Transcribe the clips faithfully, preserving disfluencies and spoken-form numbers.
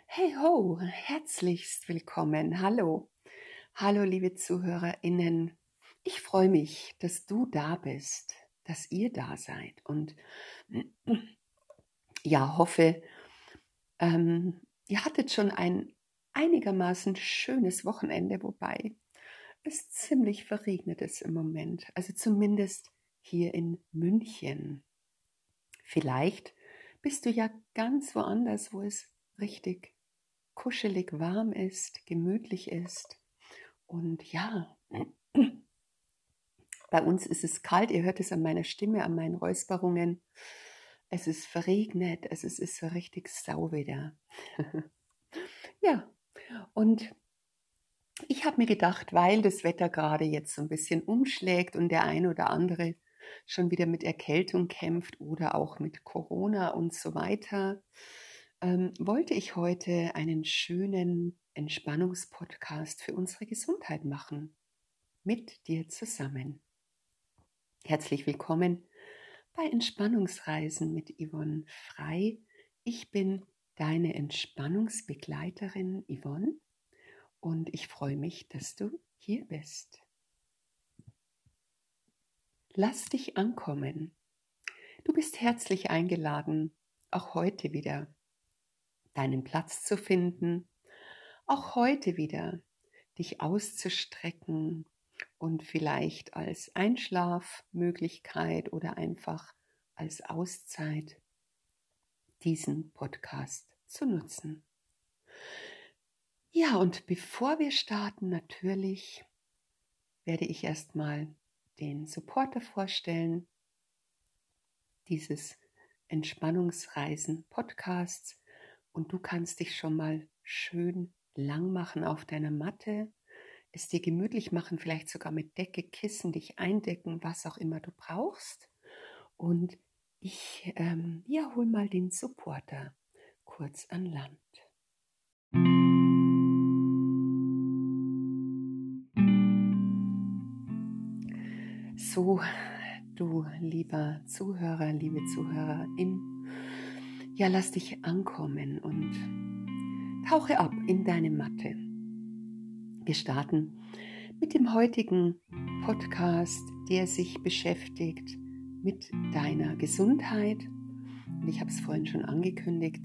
Hey ho, herzlichst willkommen. Hallo. Hallo, liebe ZuhörerInnen. Ich freue mich, dass du da bist, dass ihr da seid und ja, hoffe, ähm, ihr hattet schon ein einigermaßen schönes Wochenende, wobei es ziemlich verregnet ist im Moment. Also zumindest hier in München. Vielleicht bist du ja ganz woanders, wo es richtig kuschelig warm ist, gemütlich ist. Und ja, bei uns ist es kalt, ihr hört es an meiner Stimme, an meinen Räusperungen. Es ist verregnet, es ist, ist so richtig Sauwetter. Ja, und ich habe mir gedacht, weil das Wetter gerade jetzt so ein bisschen umschlägt und der ein oder andere schon wieder mit Erkältung kämpft oder auch mit Corona und so weiter, ähm, wollte ich heute einen schönen Entspannungspodcast für unsere Gesundheit machen. Mit dir zusammen. Herzlich willkommen bei Entspannungsreisen mit Yvonne Frei. Ich bin deine Entspannungsbegleiterin Yvonne und ich freue mich, dass du hier bist. Lass dich ankommen. Du bist herzlich eingeladen, auch heute wieder deinen Platz zu finden, auch heute wieder dich auszustrecken und vielleicht als Einschlafmöglichkeit oder einfach als Auszeit diesen Podcast zu nutzen. Ja, und bevor wir starten, natürlich werde ich erstmal den Supporter vorstellen, dieses Entspannungsreisen-Podcasts. Und du kannst dich schon mal schön lang machen auf deiner Matte, es dir gemütlich machen, vielleicht sogar mit Decke, Kissen, dich eindecken, was auch immer du brauchst. Und ich ähm, ja, hol mal den Supporter kurz an Land. So, du lieber Zuhörer, liebe Zuhörerin, ja, lass dich ankommen und tauche ab in deine Matte. Wir starten mit dem heutigen Podcast, der sich beschäftigt mit deiner Gesundheit. Und ich habe es vorhin schon angekündigt.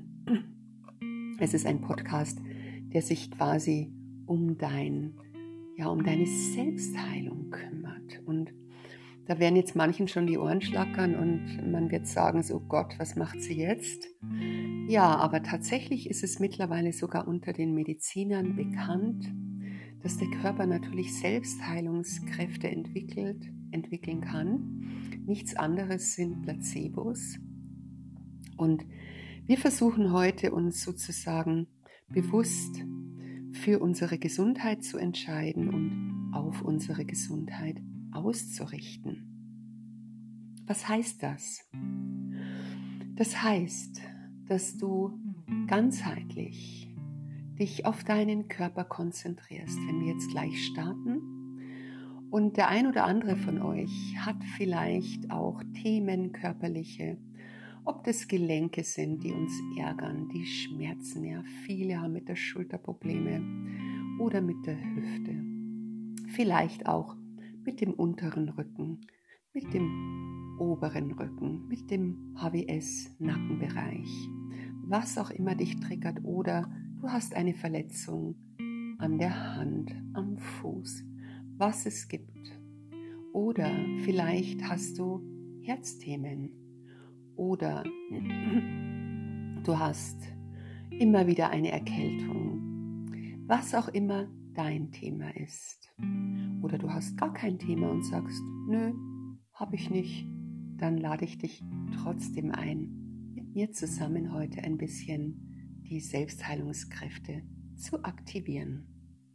Es ist ein Podcast, der sich quasi um dein, ja, um deine Selbstheilung kümmert. Und da werden jetzt manchen schon die Ohren schlackern und man wird sagen, so Gott, was macht sie jetzt? Ja, aber tatsächlich ist es mittlerweile sogar unter den Medizinern bekannt, dass der Körper natürlich Selbstheilungskräfte entwickelt, entwickeln kann. Nichts anderes sind Placebos. Und wir versuchen heute, uns sozusagen bewusst für unsere Gesundheit zu entscheiden und auf unsere Gesundheit auszurichten. Was heißt das? Das heißt, dass du ganzheitlich dich auf deinen Körper konzentrierst, wenn wir jetzt gleich starten. Und der ein oder andere von euch hat vielleicht auch Themen körperliche, ob das Gelenke sind, die uns ärgern, die schmerzen. Ja, viele haben mit der Schulter Probleme oder mit der Hüfte. Vielleicht auch mit dem unteren Rücken, mit dem oberen Rücken, mit dem H W S-Nackenbereich. Was auch immer dich triggert oder du hast eine Verletzung an der Hand, am Fuß, was es gibt. Oder vielleicht hast du Herzthemen oder du hast immer wieder eine Erkältung, was auch immer dein Thema ist. Oder du hast gar kein Thema und sagst, nö, habe ich nicht, dann lade ich dich trotzdem ein, mit mir zusammen heute ein bisschen die Selbstheilungskräfte zu aktivieren.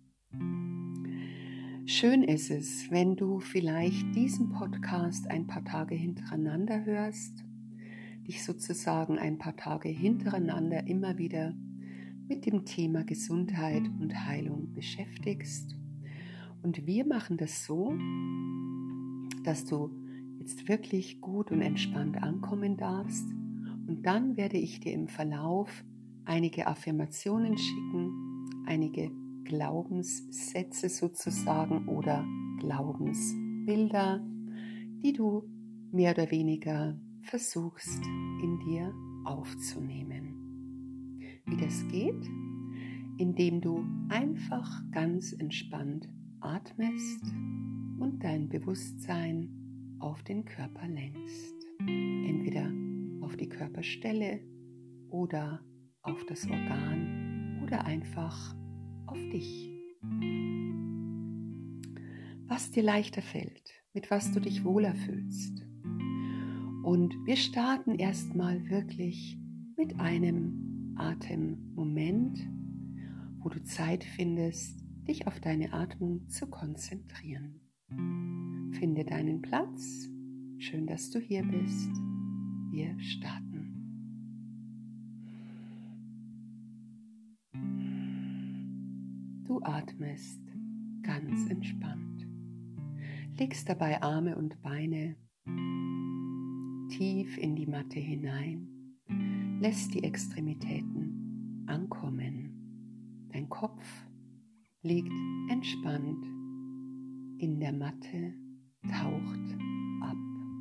Schön ist es, wenn du vielleicht diesen Podcast ein paar Tage hintereinander hörst, dich sozusagen ein paar Tage hintereinander immer wieder mit dem Thema Gesundheit und Heilung beschäftigst. Und wir machen das so, dass du jetzt wirklich gut und entspannt ankommen darfst. Und dann werde ich dir im Verlauf einige Affirmationen schicken, einige Glaubenssätze sozusagen oder Glaubensbilder, die du mehr oder weniger versuchst in dir aufzunehmen. Wie das geht? Indem du einfach ganz entspannt atmest und dein Bewusstsein auf den Körper lenkst. Entweder auf die Körperstelle oder auf das Organ oder einfach auf dich. Was dir leichter fällt, mit was du dich wohler fühlst. Und wir starten erstmal wirklich mit einem Atemmoment, wo du Zeit findest, dich auf deine Atmung zu konzentrieren. Finde deinen Platz. Schön, dass du hier bist. Wir starten. Du atmest ganz entspannt. Legst dabei Arme und Beine tief in die Matte hinein. Lässt die Extremitäten ankommen. Dein Kopf liegt entspannt in der Matte, taucht ab.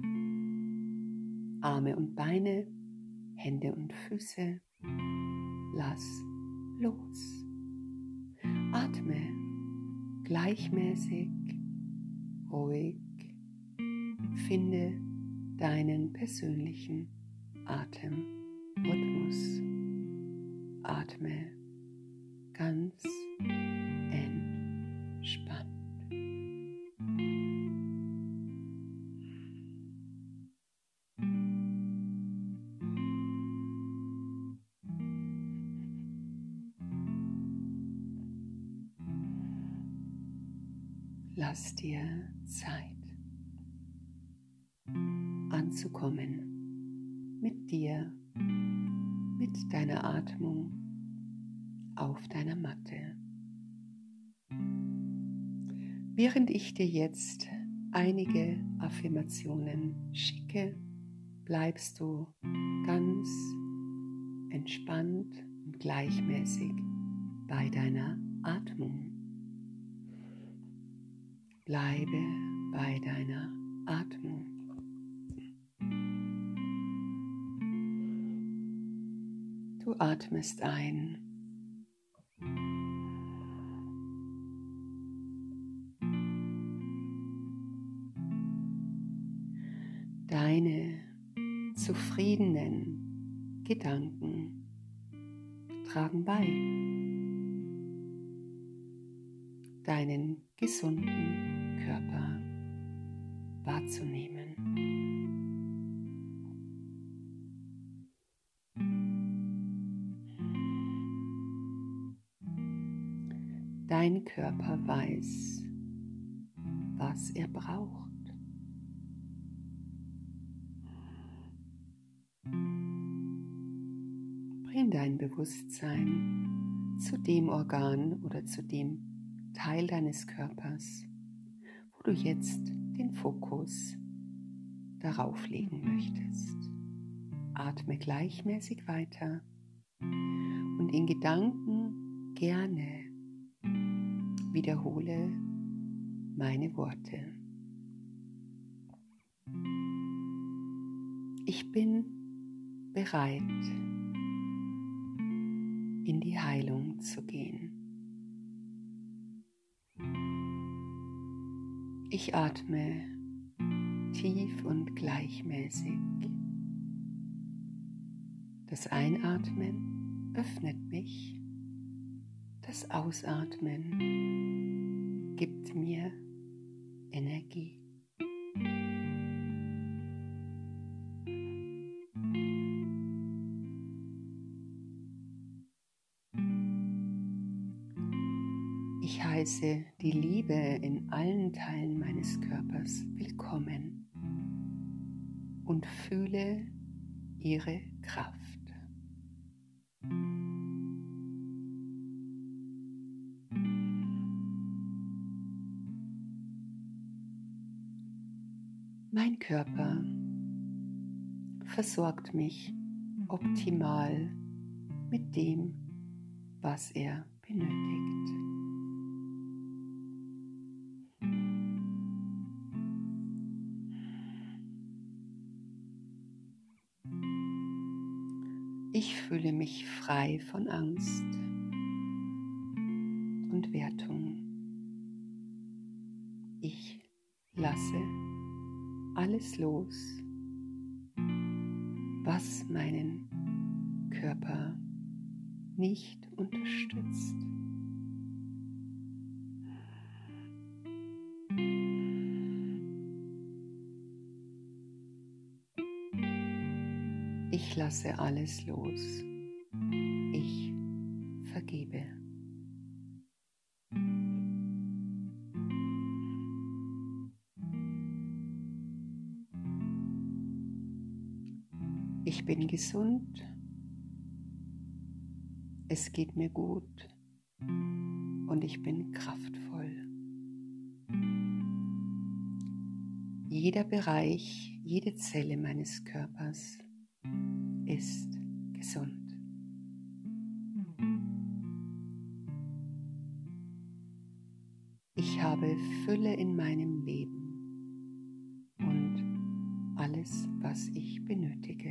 Arme und Beine, Hände und Füße, lass los. Atme gleichmäßig, ruhig, finde deinen persönlichen Atemrhythmus. Atme ganz entspannt. Lass dir Zeit, anzukommen mit dir, mit deiner Atmung auf deiner Matte. Während ich dir jetzt einige Affirmationen schicke, bleibst du ganz entspannt und gleichmäßig bei deiner Atmung. Bleibe bei deiner Atmung. Du atmest ein. Deine zufriedenen Gedanken tragen bei, deinen gesunden Körper wahrzunehmen. Dein Körper weiß, was er braucht. Bring dein Bewusstsein zu dem Organ oder zu dem Teil deines Körpers, wo du jetzt den Fokus darauf legen möchtest. Atme gleichmäßig weiter und in Gedanken gerne wiederhole meine Worte. Ich bin bereit, in die Heilung zu gehen. Ich atme tief und gleichmäßig. Das Einatmen öffnet mich. Das Ausatmen gibt mir Energie. Ich heiße die Liebe in allen Teilen meines Körpers willkommen und fühle ihre Kraft. Mein Körper versorgt mich optimal mit dem, was er benötigt. Ich fühle mich frei von Angst und Wertung. Ich lasse alles los, was meinen Körper nicht unterstützt. Ich lasse alles los. Ich vergebe. Ich bin gesund. Es geht mir gut und ich bin kraftvoll. Jeder Bereich, jede Zelle meines Körpers ist gesund. Ich habe Fülle in meinem Leben und alles, was ich benötige.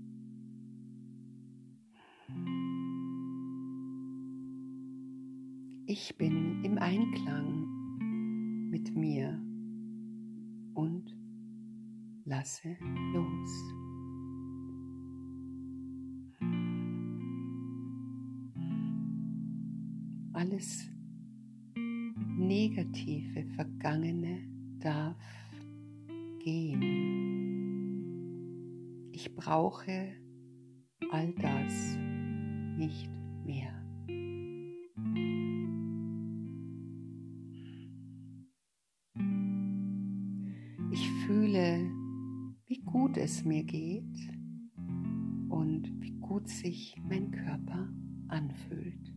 Ich bin im Einklang mit mir und lasse los. Alles Negative, Vergangene darf gehen. Ich brauche all das nicht mehr. Ich fühle, wie gut es mir geht und wie gut sich mein Körper anfühlt.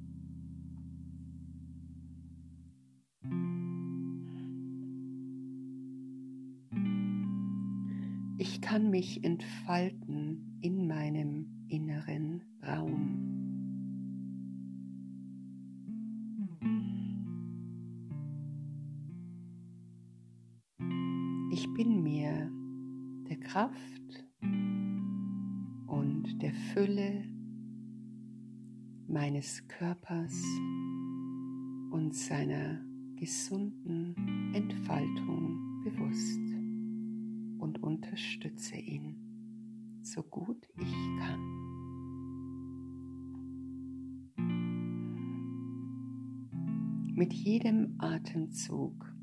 Ich kann mich entfalten in meinem inneren Raum. Ich bin mir der Kraft und der Fülle meines Körpers und seiner gesunden Entfaltung bewusst und unterstütze ihn, so gut ich kann. Mit jedem Atemzug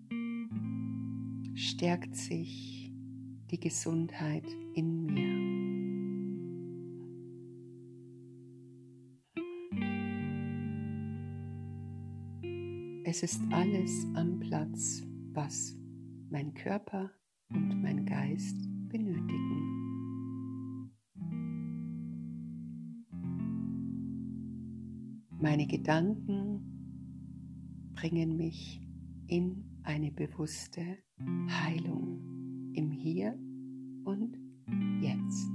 stärkt sich die Gesundheit in mir. Es ist alles am Platz, was mein Körper und mein Geist benötigen. Meine Gedanken bringen mich in eine bewusste Heilung im Hier und Jetzt.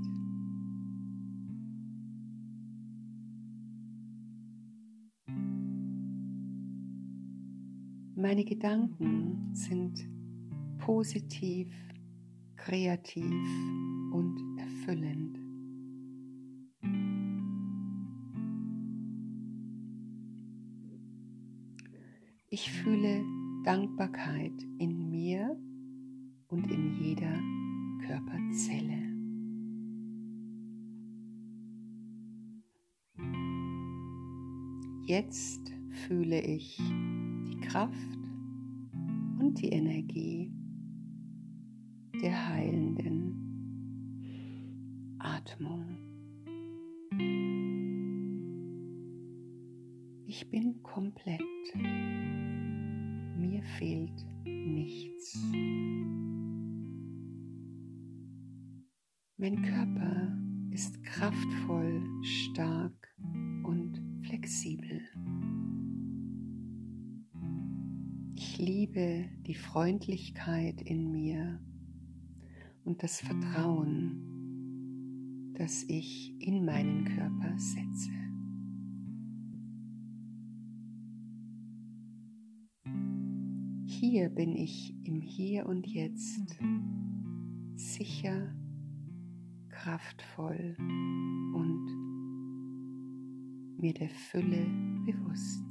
Meine Gedanken sind positiv, kreativ und erfüllend. Ich fühle Dankbarkeit in mir und in jeder Körperzelle. Jetzt fühle ich die Kraft und die Energie der heilenden Atmung. Ich bin komplett. Mir fehlt nichts. Mein Körper ist kraftvoll, stark und flexibel. Ich liebe die Freundlichkeit in mir und das Vertrauen, das ich in meinen Körper setze. Hier bin ich im Hier und Jetzt sicher, kraftvoll und mir der Fülle bewusst.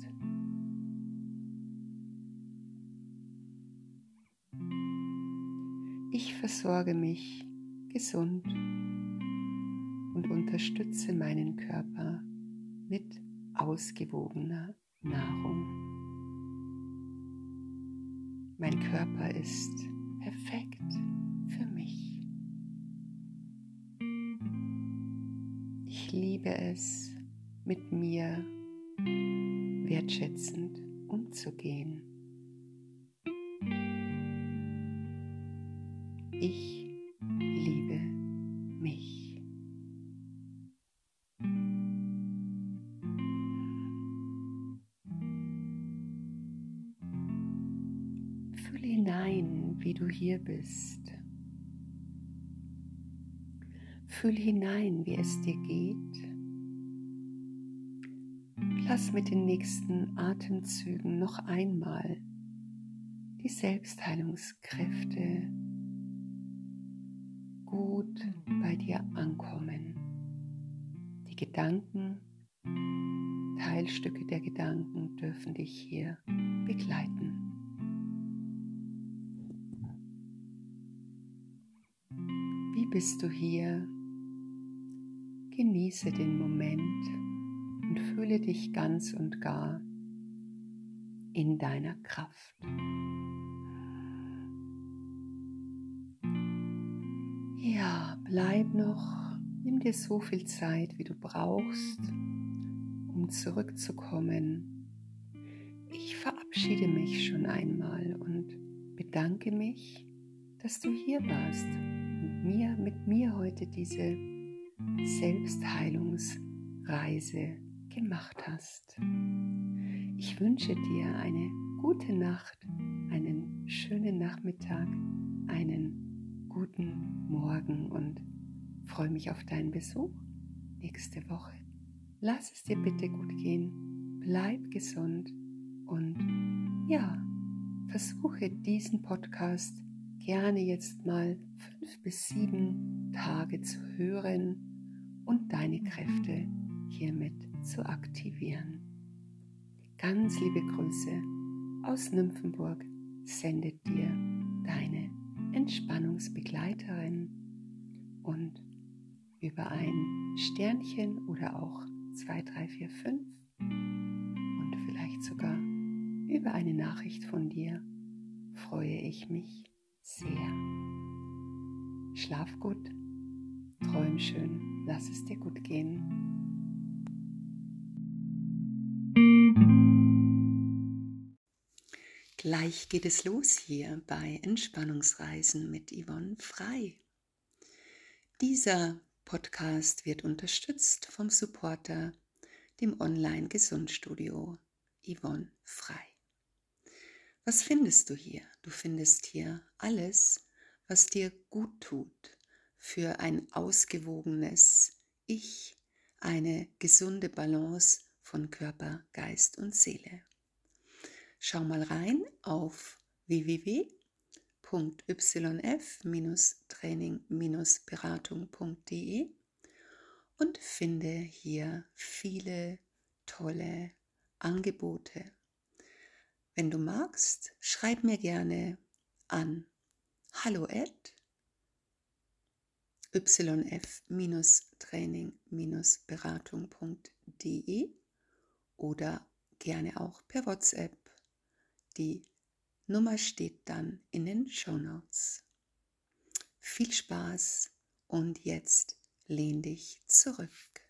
Ich versorge mich gesund und unterstütze meinen Körper mit ausgewogener Nahrung. Mein Körper ist perfekt für mich. Ich liebe es, mit mir wertschätzend umzugehen. Ich liebe mich. Fühle hinein, wie du hier bist. Fühl hinein, wie es dir geht. Lass mit den nächsten Atemzügen noch einmal die Selbstheilungskräfte gut bei dir ankommen. Die Gedanken, Teilstücke der Gedanken dürfen dich hier begleiten. Wie bist du hier? Genieße den Moment und fühle dich ganz und gar in deiner Kraft. Ja, bleib noch, nimm dir so viel Zeit, wie du brauchst, um zurückzukommen. Ich verabschiede mich schon einmal und bedanke mich, dass du hier warst und mir, mit mir heute diese Selbstheilungsreise gemacht hast. Ich wünsche dir eine gute Nacht, einen schönen Nachmittag, einen guten Morgen und freue mich auf deinen Besuch nächste Woche. Lass es dir bitte gut gehen, bleib gesund und ja, versuche diesen Podcast gerne jetzt mal fünf bis sieben Tage zu hören und deine Kräfte hiermit zu aktivieren. Ganz liebe Grüße aus Nymphenburg sendet dir deine Entspannungsbegleiterin und über ein Sternchen oder auch zwei, drei, vier, fünf und vielleicht sogar über eine Nachricht von dir freue ich mich sehr. Schlaf gut, träum schön, lass es dir gut gehen. Gleich geht es los hier bei Entspannungsreisen mit Yvonne Frei. Dieser Podcast wird unterstützt vom Supporter, dem Online-Gesundstudio Yvonne Frei. Was findest du hier? Du findest hier alles, was dir gut tut für ein ausgewogenes Ich, eine gesunde Balance von Körper, Geist und Seele. Schau mal rein auf w w w punkt y f training beratung punkt d e und finde hier viele tolle Angebote. Wenn du magst, schreib mir gerne an hallo at y f training beratung punkt d e oder gerne auch per WhatsApp. Die Nummer steht dann in den Shownotes. Viel Spaß und jetzt lehn dich zurück.